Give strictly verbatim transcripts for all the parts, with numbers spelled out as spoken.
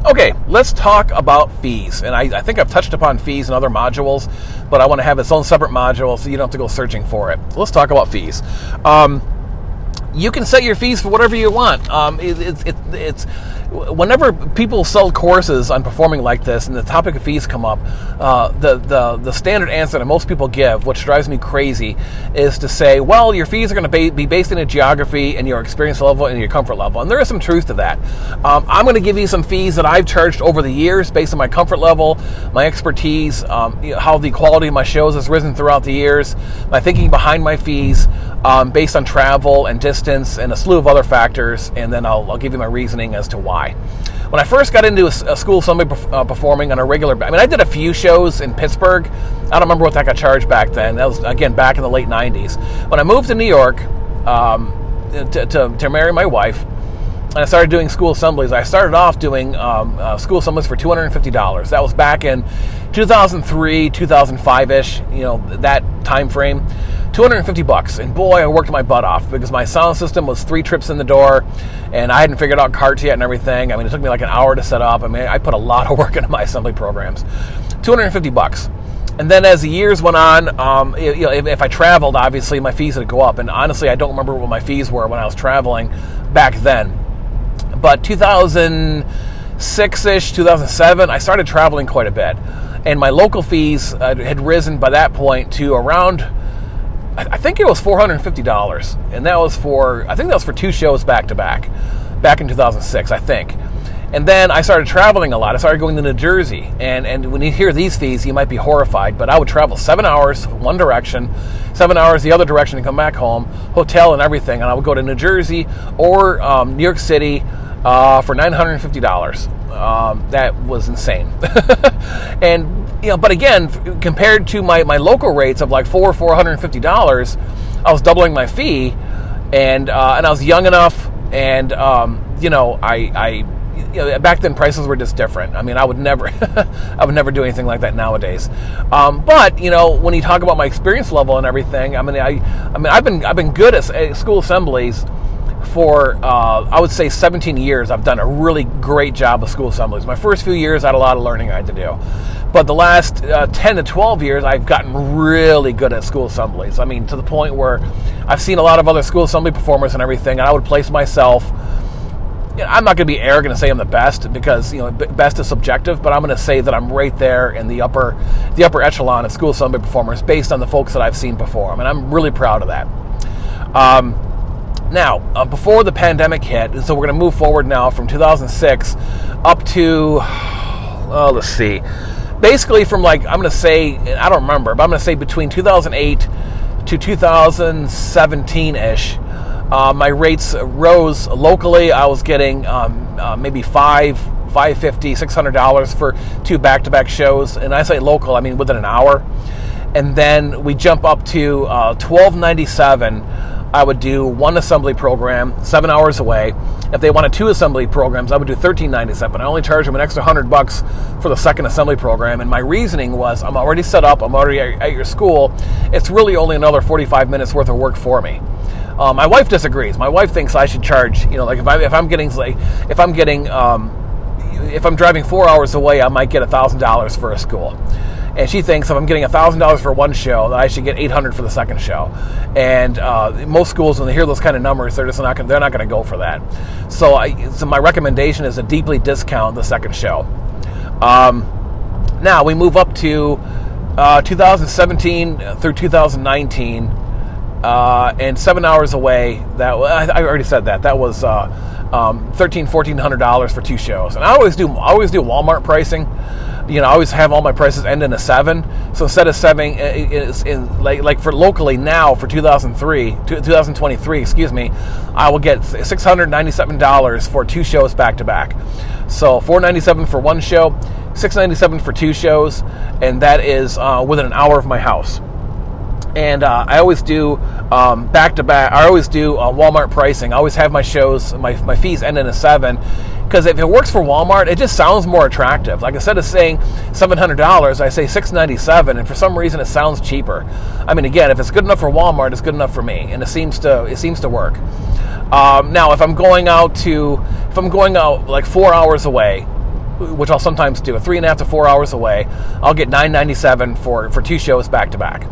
Okay, let's talk about fees. And I, I think I've touched upon fees in other modules, but I want to have its own separate module so you don't have to go searching for it. Let's talk about fees. Um, you can set your fees for whatever you want. Um, it, it, it, it's whenever people sell courses on performing like this and the topic of fees come up, uh, the, the, the standard answer that most people give, which drives me crazy, is to say, well, your fees are going to be, be based on your geography and your experience level and your comfort level. And there is some truth to that. Um, I'm going to give you some fees that I've charged over the years based on my comfort level, my expertise, um, you know, how the quality of my shows has risen throughout the years, my thinking behind my fees, um, based on travel and distance and a slew of other factors, and then I'll, I'll give you my reasoning as to why. When I first got into a, a school assembly uh, performing on a regular, I mean, I did a few shows in Pittsburgh. I don't remember what that got charged back then. That was, again, back in the late nineties. When I moved to New York um, to, to, to marry my wife, and I started doing school assemblies, I started off doing um, uh, school assemblies for two hundred fifty dollars. That was back in two thousand three, two thousand five-ish, you know, that time frame. two hundred fifty bucks, and boy, I worked my butt off because my sound system was three trips in the door, and I hadn't figured out carts yet and everything. I mean, it took me like an hour to set up. I mean, I put a lot of work into my assembly programs. two hundred fifty bucks. And then as the years went on, um, you know, if, if I traveled, obviously my fees would go up. And honestly, I don't remember what my fees were when I was traveling back then. But two thousand six-ish, two thousand seven, I started traveling quite a bit. And my local fees uh, had risen by that point to around, I think it was four hundred fifty dollars. And that was for, I think that was for two shows back to back, back in two thousand six, I think. And then I started traveling a lot. I started going to New Jersey. And, and when you hear these fees, you might be horrified, but I would travel seven hours one direction, seven hours the other direction and come back home, hotel and everything. And I would go to New Jersey or um, New York City uh, for nine hundred fifty dollars. Um, that was insane. And, you know, but again, compared to my, my local rates of like four, four hundred fifty dollars, I was doubling my fee, and uh, and I was young enough, and um, you know, I, I, you know, back then prices were just different. I mean, I would never, I would never do anything like that nowadays. Um, but you know, when you talk about my experience level and everything, I mean, I, I mean, I've been, I've been good at school assemblies for, uh, I would say seventeen years. I've done a really great job of school assemblies. My first few years, I had a lot of learning I had to do. But the last uh, ten to twelve years, I've gotten really good at school assemblies. I mean, to the point where I've seen a lot of other school assembly performers and everything, and I would place myself, you know, I'm not going to be arrogant and say I'm the best, because, you know, best is subjective, but I'm going to say that I'm right there in the upper the upper echelon of school assembly performers based on the folks that I've seen perform, and I'm really proud of that. Um, Now, uh, before the pandemic hit, so we're going to move forward now from two thousand six up to, oh, let's see, basically from like, I'm going to say, I don't remember, but I'm going to say between two thousand eight to two thousand seventeen-ish, uh, my rates rose locally. I was getting um, uh, maybe five, five fifty, six hundred dollars for two back-to-back shows, and I say local, I mean within an hour. And then we jump up to uh, twelve ninety-seven. I would do one assembly program, seven hours away. If they wanted two assembly programs, I would do thirteen ninety-seven. I only charge them an extra hundred bucks for the second assembly program. And my reasoning was, I'm already set up, I'm already at your school. It's really only another forty-five minutes worth of work for me. Um, my wife disagrees. My wife thinks I should charge, you know, like if I if I'm getting like if I'm getting um, if I'm driving four hours away, I might get a thousand dollars for a school. And she thinks if I'm getting one thousand dollars for one show, that I should get eight hundred dollars for the second show. And uh, most schools, when they hear those kind of numbers, they're just not gonna, they're not going to go for that. So, I, so my recommendation is to deeply discount the second show. Um, now we move up to uh, two thousand seventeen through two thousand nineteen, uh, and seven hours away. That I, I already said that. That was uh, um, thirteen, fourteen hundred dollars for two shows. And I always do, I always do Walmart pricing. You know, I always have all my prices end in a seven. So instead of seven, is in like like for locally now for two thousand three, two thousand twenty-three, excuse me, I will get six hundred ninety-seven dollars for two shows back to back. So four ninety-seven for one show, six ninety-seven for two shows, and that is uh, within an hour of my house. And uh, I always do um, back to back. I always do uh, Walmart pricing. I always have my shows, my my fees end in a seven. Because if it works for Walmart, it just sounds more attractive. Like instead of saying seven hundred dollars, I say six ninety-seven, and for some reason it sounds cheaper. I mean, again, if it's good enough for Walmart, it's good enough for me, and it seems to it seems to work. Um, now, if I'm going out to if I'm going out like four hours away, which I'll sometimes do, three and a half to four hours away, I'll get nine ninety-seven for, for two shows back to back.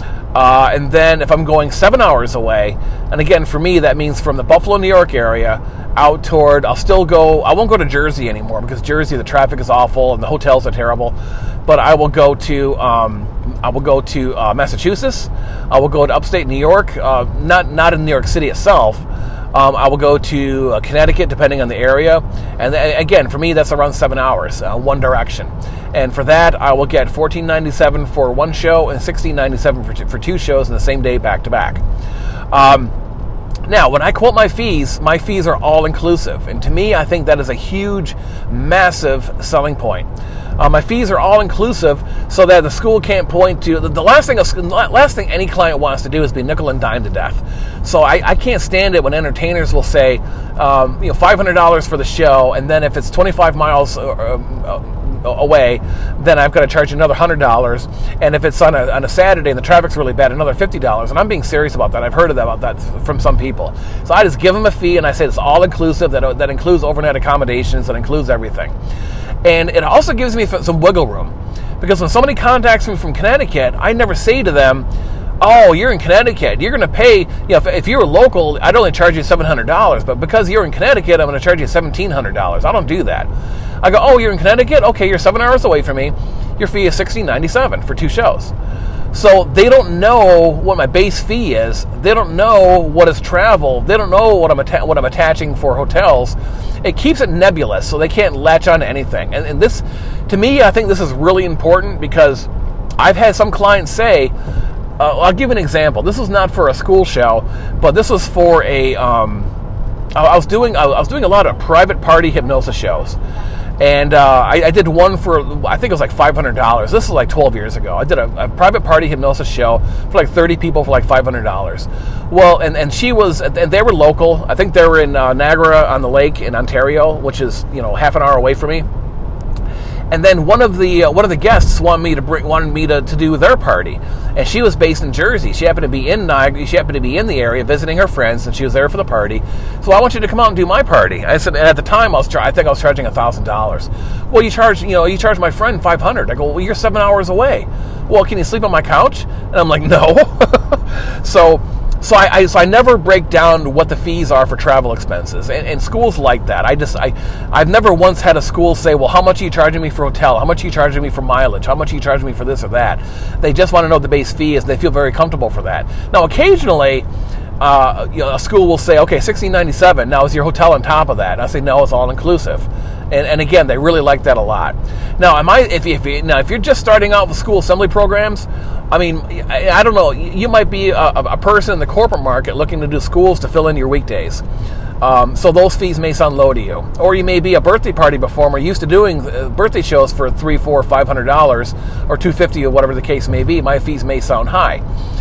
Uh, and then if I'm going seven hours away, and again, for me, that means from the Buffalo, New York area out toward, I'll still go, I won't go to Jersey anymore because Jersey, the traffic is awful and the hotels are terrible. But I will go to, um, I will go to uh, Massachusetts. I will go to upstate New York, uh, not not in New York City itself. Um, I will go to uh, Connecticut, depending on the area. And th- again, for me, that's around seven hours, uh, one direction. And for that, I will get fourteen ninety-seven for one show and sixteen ninety-seven for two, for two shows in the same day, back to back. Um, now, when I quote my fees, my fees are all inclusive, and to me, I think that is a huge, massive selling point. Uh, my fees are all inclusive, so that the school can't point to the, the last thing. A, last thing any client wants to do is be nickel and dime to death. So I, I can't stand it when entertainers will say, um, you know, five hundred dollars for the show, and then if it's twenty-five miles uh, uh, away, then I've got to charge another one hundred dollars. And if it's on a, on a Saturday and the traffic's really bad, another fifty dollars. And I'm being serious about that. I've heard of that, about that from some people. So I just give them a fee, and I say it's all inclusive. That that includes overnight accommodations. That includes everything. And it also gives me some wiggle room, because when somebody contacts me from Connecticut, I never say to them, oh, you're in Connecticut, you're going to pay, you know, if, if you were local, I'd only charge you seven hundred dollars, but because you're in Connecticut, I'm going to charge you seventeen hundred dollars. I don't do that. I go, oh, you're in Connecticut? Okay, you're seven hours away from me. Your fee is sixteen ninety-seven for two shows. So they don't know what my base fee is. They don't know what is travel. They don't know what I'm atta- what I'm attaching for hotels. It keeps it nebulous, so they can't latch on to anything. And, and this, to me, I think this is really important, because I've had some clients say, uh, I'll give an example. This was not for a school show, but this was for a. Um, I was doing I was doing a lot of private party hypnosis shows. And uh, I, I did one for, I think it was like five hundred dollars. This is like twelve years ago. I did a, a private party hypnosis show for like thirty people for like five hundred dollars. Well, and, and she was, and they were local. I think they were in uh, Niagara on the Lake in Ontario, which is, you know, half an hour away from me. And then one of the uh, one of the guests wanted me to bring wanted me to, to do their party, and she was based in Jersey. She happened to be in Niagara. She happened to be in the area visiting her friends, and she was there for the party. So I want you to come out and do my party. I said, and at the time I was char- I think I was charging a thousand dollars. Well, you charge you know you charge my friend five hundred. I go, well, you're seven hours away. Well, can you sleep on my couch? And I'm like, no. so. So I, I so I never break down what the fees are for travel expenses, and, and schools like that. I just I I've never once had a school say, well, how much are you charging me for hotel? How much are you charging me for mileage? How much are you charging me for this or that? They just want to know what the base fee is, and they feel very comfortable for that. Now, occasionally, uh, you know, a school will say, okay, sixteen ninety-seven. Now, is your hotel on top of that? And I say, no, it's all inclusive. And, and again, they really like that a lot. Now, am I if if you, now if you're just starting out with school assembly programs, I mean, I, I don't know. You might be a, a person in the corporate market looking to do schools to fill in your weekdays. Um, so those fees may sound low to you. Or you may be a birthday party performer used to doing birthday shows for three, four, five hundred dollars, or two fifty, or whatever the case may be. My fees may sound high.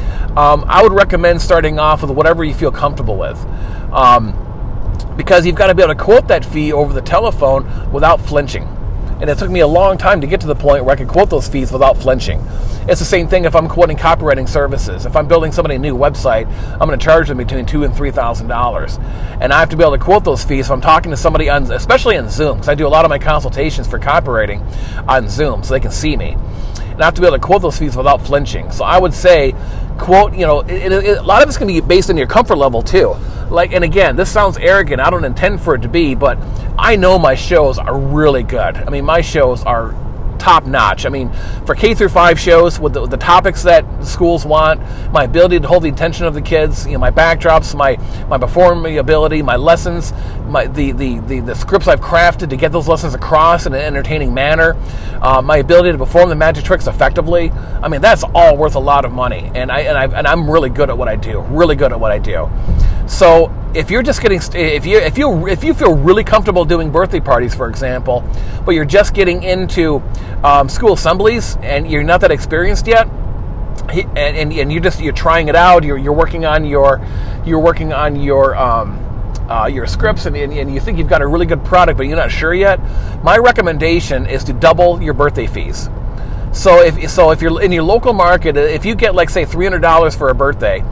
Um, I would recommend starting off with whatever you feel comfortable with. Um, Because you've got to be able to quote that fee over the telephone without flinching. And it took me a long time to get to the point where I could quote those fees without flinching. It's the same thing if I'm quoting copywriting services. If I'm building somebody a new website, I'm going to charge them between two and three thousand dollars, and I have to be able to quote those fees if I'm talking to somebody on, especially on Zoom, because I do a lot of my consultations for copywriting on Zoom, so they can see me. And I have to be able to quote those fees without flinching. So I would say, quote, you know, it, it, a lot of it's going to be based on your comfort level too. Like, and again, this sounds arrogant. I don't intend for it to be, but I know my shows are really good. I mean, my shows are top notch. I mean, for K through five shows with the, with the topics that schools want, my ability to hold the attention of the kids, you know, my backdrops, my my performing ability, my lessons, my the the, the, the scripts I've crafted to get those lessons across in an entertaining manner, uh, my ability to perform the magic tricks effectively. I mean, that's all worth a lot of money, and I and I and I'm really good at what I do. Really good at what I do. So if you're just getting, if you if you if you feel really comfortable doing birthday parties, for example, but you're just getting into um, school assemblies and you're not that experienced yet, and, and and you're just you're trying it out, you're you're working on your you're working on your um, uh, your scripts, and, and and you think you've got a really good product, but you're not sure yet. My recommendation is to double your birthday fees. So if so, if you're in your local market, if you get like say three hundred dollars for a birthday.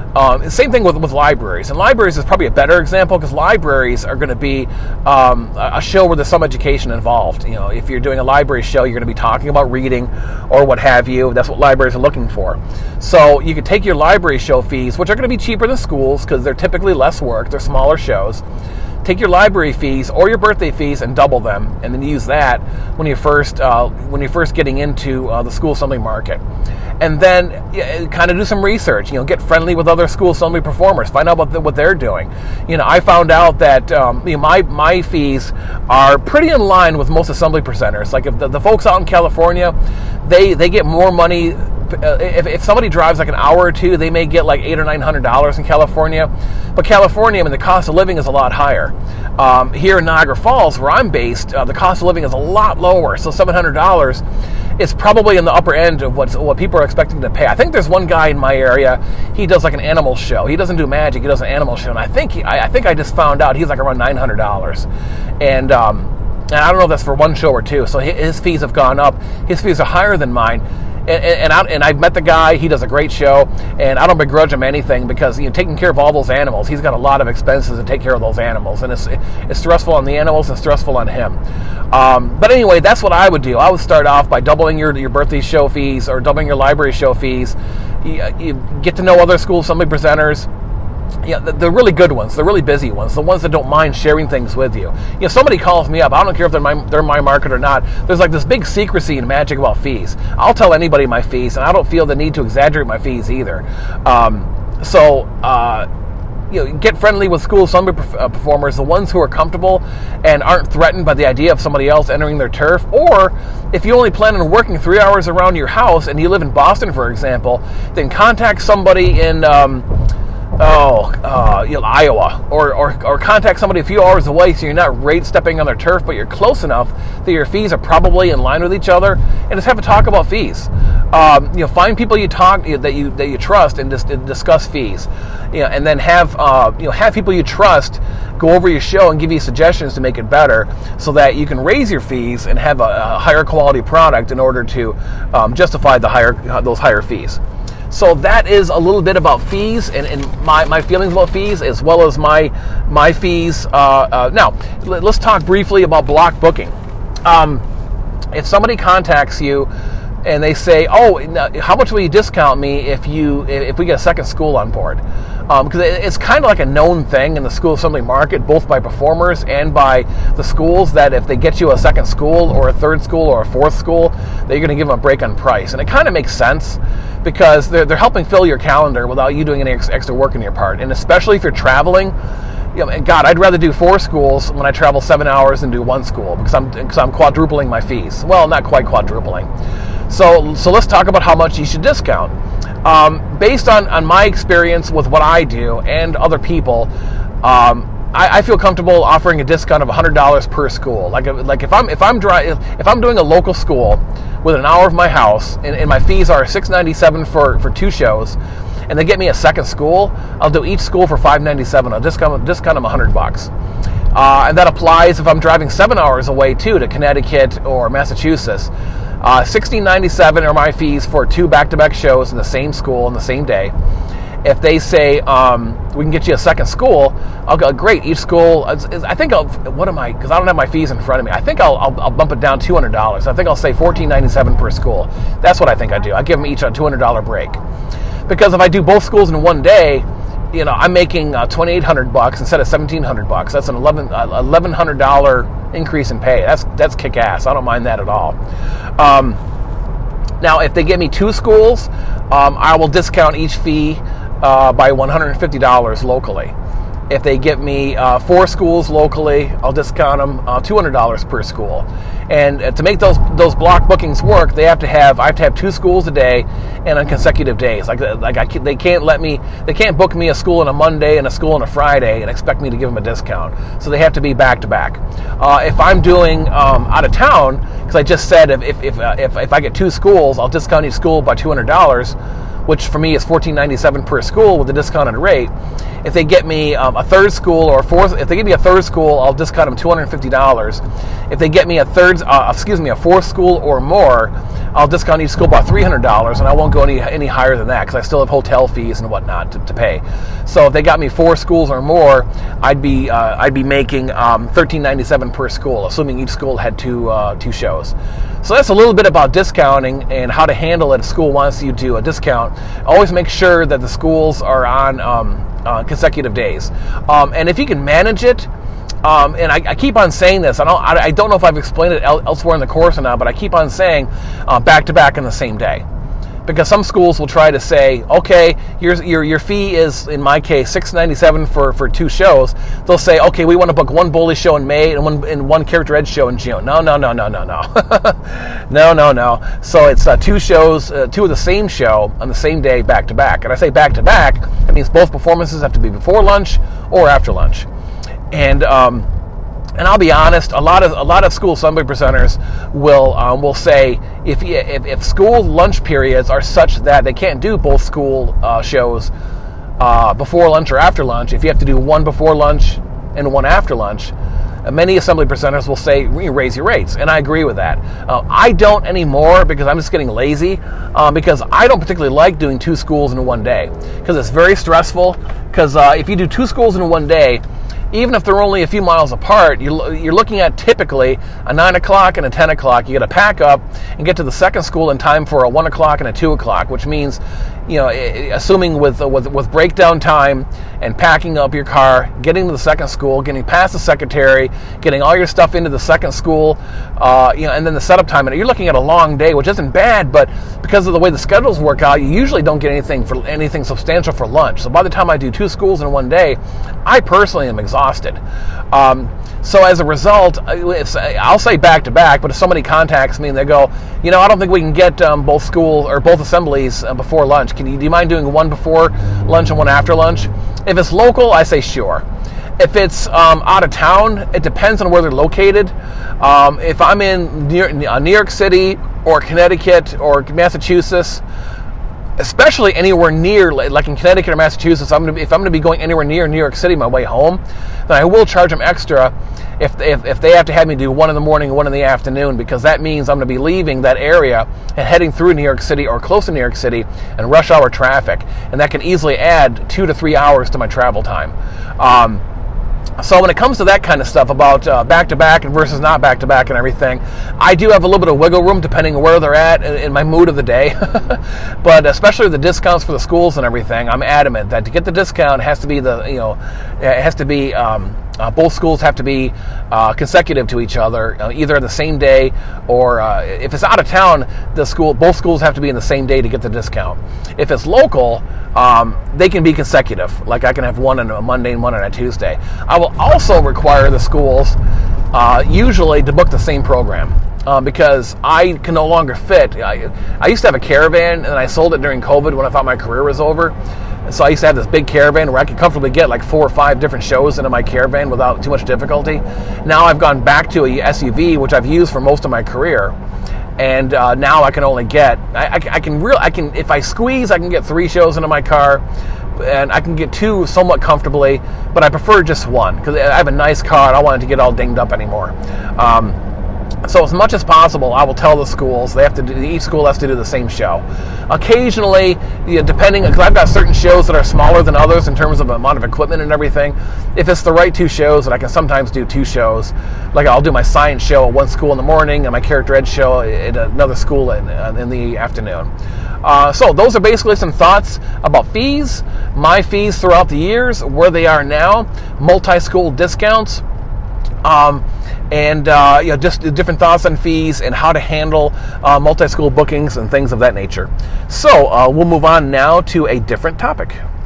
Um, same thing with, with libraries. And libraries is probably a better example because libraries are going to be um, a show where there's some education involved. You know, if you're doing a library show, you're going to be talking about reading or what have you. That's what libraries are looking for. So you can take your library show fees, which are going to be cheaper than schools because they're typically less work, they're smaller shows. Take your library fees or your birthday fees and double them, and then use that when you're first uh, when you're first getting into uh, the school assembly market. And then yeah, kind of do some research. You know, get friendly with other school assembly performers. Find out what the, what they're doing. You know, I found out that um, you know, my my fees are pretty in line with most assembly presenters. Like if the, the folks out in California, they they get more money. Uh, if, if somebody drives like an hour or two, they may get like eight or nine hundred dollars in California. But California, I mean, the cost of living is a lot higher. Um, here in Niagara Falls, where I'm based, uh, the cost of living is a lot lower. So seven hundred dollars is probably in the upper end of what's, what people are expecting to pay. I think there's one guy in my area. He does like an animal show. He doesn't do magic. He does an animal show, and I think he, I, I think I just found out he's like around nine hundred dollars. And um, and I don't know if that's for one show or two. So his fees have gone up. His fees are higher than mine. And, and, I, and I've met the guy. He does a great show, and I don't begrudge him anything because, you know, taking care of all those animals, he's got a lot of expenses to take care of those animals, and it's it's stressful on the animals and stressful on him. Um, but anyway, that's what I would do. I would start off by doubling your your birthday show fees or doubling your library show fees. You, you get to know other school assembly presenters. Yeah, the, the really good ones, the really busy ones, the ones that don't mind sharing things with you. You know, somebody calls me up. I don't care if they're my they're my market or not. There's like this big secrecy and magic about fees. I'll tell anybody my fees, and I don't feel the need to exaggerate my fees either. Um, so, uh, you know, get friendly with school assembly performers, the ones who are comfortable and aren't threatened by the idea of somebody else entering their turf. Or if you only plan on working three hours around your house and you live in Boston, for example, then contact somebody in Um, Oh, uh, you know, Iowa, or, or or contact somebody a few hours away, so you're not rate stepping on their turf, but you're close enough that your fees are probably in line with each other, and just have a talk about fees. Um, you know, find people you talk that you that you trust and just discuss fees. You know, and then have uh, you know have people you trust go over your show and give you suggestions to make it better, so that you can raise your fees and have a, a higher quality product in order to um, justify the higher uh, those higher fees. So that is a little bit about fees and, and my, my feelings about fees, as well as my my fees. Uh, uh, now, let's talk briefly about block booking. Um, if somebody contacts you and they say, "Oh, how much will you discount me if you if we get a second school on board?" Um, because it's kind of like a known thing in the school assembly market, both by performers and by the schools, that if they get you a second school or a third school or a fourth school, that you're going to give them a break on price. And it kind of makes sense because they're, they're helping fill your calendar without you doing any ex- extra work on your part. And especially if you're traveling, you know, God, I'd rather do four schools when I travel seven hours than do one school because I'm because I'm quadrupling my fees. Well, not quite quadrupling. So so let's talk about how much you should discount. Um, based on, on my experience with what I do and other people, um, I, I feel comfortable offering a discount of one hundred dollars per school. Like like if I'm if I'm dry, if, if I'm doing a local school within an hour of my house and, and my fees are six ninety-seven for, for two shows, and they get me a second school, I'll do each school for five ninety-seven. I'll discount discount them one hundred bucks. Uh, and that applies if I'm driving seven hours away too, to Connecticut or Massachusetts. Uh, sixteen ninety-seven are my fees for two back-to-back shows in the same school on the same day. If they say um, we can get you a second school, I'll go, great. Each school, I think I'll, what am I, because I don't have my fees in front of me. I think I'll, I'll, I'll bump it down two hundred dollars. I think I'll say fourteen ninety-seven per school. That's what I think I do. I give them each a two hundred dollars break. Because if I do both schools in one day, you know, I'm making uh, twenty-eight hundred bucks instead of seventeen hundred bucks. That's an eleven eleven hundred dollars increase in pay. That's that's kick ass. I don't mind that at all. Um, now, if they give me two schools, um, I will discount each fee uh, by one hundred fifty dollars locally. If they get me uh, four schools locally, I'll discount them uh, two hundred dollars per school. And uh, to make those those block bookings work, they have to have I have to have two schools a day and on consecutive days. Like like I can, they can't let me they can't book me a school on a Monday and a school on a Friday and expect me to give them a discount. So they have to be back to back. Uh, if I'm doing um, out of town, because I just said if if if, uh, if if I get two schools, I'll discount each school by two hundred dollars. which for me is fourteen ninety-seven per school with a discounted rate. If they get me um, a third school or a fourth, if they give me a third school, I'll discount them two hundred fifty dollars. If they get me a third, uh, excuse me, a fourth school or more, I'll discount each school about three hundred dollars, and I won't go any any higher than that because I still have hotel fees and whatnot to, to pay. So if they got me four schools or more, I'd be uh, I'd be making um, thirteen ninety-seven per school, assuming each school had two uh, two shows. So that's a little bit about discounting and how to handle it if a school wants you to a discount. Always make sure that the schools are on um, uh, consecutive days, um, and if you can manage it. Um, and I, I keep on saying this. I don't. I, I don't know if I've explained it el- elsewhere in the course or not, but I keep on saying uh, back to back in the same day, because some schools will try to say, okay, your your your fee is, in my case, six ninety-seven for, for two shows. They'll say, okay, we want to book one Bully show in May and one and one Character Ed show in June. No, no, no, no, no, no, no, no, no. So it's uh, two shows, uh, two of the same show on the same day, back to back. And I say back to back. That means both performances have to be before lunch or after lunch. And um, and I'll be honest, a lot of a lot of school assembly presenters will um, will say if, you, if if school lunch periods are such that they can't do both school uh, shows uh, before lunch or after lunch, if you have to do one before lunch and one after lunch, uh, many assembly presenters will say raise your rates, and I agree with that. Uh, I don't anymore because I'm just getting lazy. Um, because I don't particularly like doing two schools in one day because it's very stressful. Because uh, if you do two schools in one day, even if they're only a few miles apart, you're, you're looking at typically a nine o'clock and a ten o'clock. You got to pack up and get to the second school in time for a one o'clock and a two o'clock, which means, you know, assuming with, with, with breakdown time and packing up your car, getting to the second school, getting past the secretary, getting all your stuff into the second school, uh, you know, and then the setup time. And you're looking at a long day, which isn't bad, but because of the way the schedules work out, you usually don't get anything for anything substantial for lunch. So by the time I do two schools in one day, I personally am exhausted. Um, so as a result, if, I'll say back to back, but if somebody contacts me and they go, you know, I don't think we can get um, both school or both assemblies uh, before lunch. Can you, do you mind doing one before lunch and one after lunch? If it's local, I say sure. If it's um, out of town, it depends on where they're located. Um, if I'm in New York, New York City or Connecticut or Massachusetts, especially anywhere near, like in Connecticut or Massachusetts, I'm gonna be, if I'm going to be going anywhere near New York City my way home, then I will charge them extra if, if if they have to have me do one in the morning and one in the afternoon, because that means I'm going to be leaving that area and heading through New York City or close to New York City and rush hour traffic, and that can easily add two to three hours to my travel time. Um, So when it comes to that kind of stuff about uh, back-to-back and versus not back-to-back and everything, I do have a little bit of wiggle room depending on where they're at in, in my mood of the day. But especially the discounts for the schools and everything, I'm adamant that to get the discount, it has to be the, you know, it has to be, um, uh, both schools have to be uh, consecutive to each other, uh, either the same day or uh, if it's out of town, the school, both schools have to be in the same day to get the discount. If it's local, um, they can be consecutive. Like I can have one on a Monday and one on a Tuesday. I will also require the schools uh, usually to book the same program uh, because I can no longer fit. I, I used to have a caravan and I sold it during COVID when I thought my career was over. So I used to have this big caravan where I could comfortably get like four or five different shows into my caravan without too much difficulty. Now I've gone back to a S U V, which I've used for most of my career. And uh, now I can only get, I, I, I can real, I can, if I squeeze, I can get three shows into my car, and I can get two somewhat comfortably, but I prefer just one because I have a nice car and I don't want it to get all dinged up anymore. Um, So as much as possible, I will tell the schools they have to do. Each school has to do the same show. Occasionally, you know, depending, because I've got certain shows that are smaller than others in terms of amount of equipment and everything. If it's the right two shows, that I can sometimes do two shows. Like I'll do my science show at one school in the morning and my character ed show at another school in in the afternoon. Uh, so those are basically some thoughts about fees, my fees throughout the years, where they are now, multi-school discounts. Um, and uh, you know, just different thoughts on fees and how to handle uh, multi-school bookings and things of that nature. So uh, we'll move on now to a different topic.